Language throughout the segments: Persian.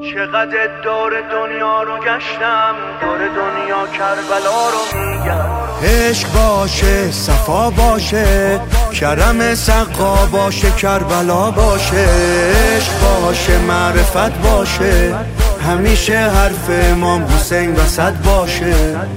چقدر دور دنیا رو گشتم، دور دنیا کربلا رو میگم. عشق باشه، صفا باشه، کرم سقا باشه، کربلا باشه. عشق باشه، معرفت باشه، همیشه حرف امام حسین وسط باشه،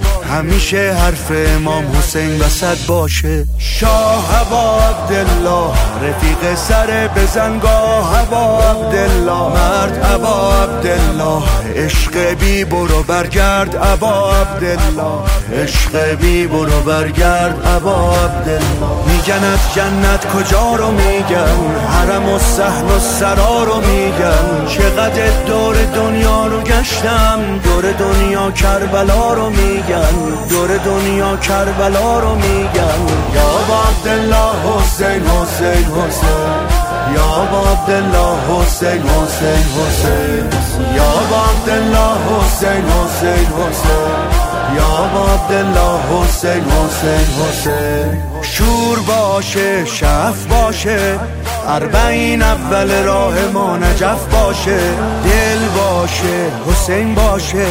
همیشه حرف امام حسین وسط باشه. شاه ابا عبدالله، رفیق سر بزنگاه ابا عبدالله، مرد ابا عبدالله، عشق بی برو برگرد ابا عبدالله، عشق بی برو برگرد ابا عبدالله. میگن از جنت کجا رو میگن، حرم و صحن و سرا رو میگن. چقدر دور دنیا رو گشتم، دور دنیا کربلا رو میگن، دور دنیا کربلا رو میگن. یا با عبدالله حسین حسین حسین، یا با عبدالله حسین حسین حسین، یا با عبدالله حسین حسین حسین، یا با عبدالله حسین حسین حسین. شور باشه، شف باشه، اربعین اول راه ما نجف باشه. دل باشه، حسین باشه،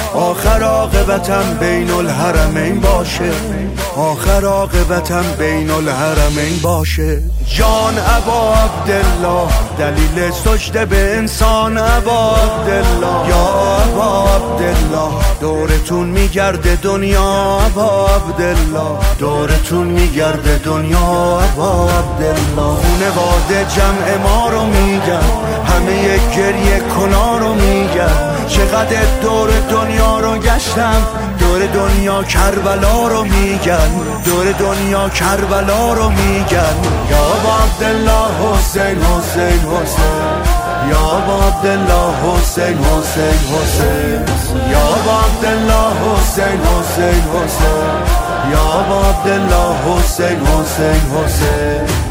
آخر عاقبتم بین الحرمین باشه، آخر عاقبتم بین الحرمین باشه. جان ابا عبدالله، دلیل سجده به انسان ابا عبدالله. یا ابا عبدالله، دورتون میگرده دنیا ابا عبدالله، دورتون میگرده دنیا ابا عبدالله. خونواده جمع ما رو میگن، همه یک گریه کنا رو میگن. چقدر دور دنیا رو گشتم، دور دنیا کربلا رو میگن، دور دنیا کربلا رو میگن. یا با عبدالله حسین حسین حسین، یا با عبدالله حسین حسین حسین، یا با عبدالله حسین حسین حسین، یا با عبدالله حسین حسین حسین.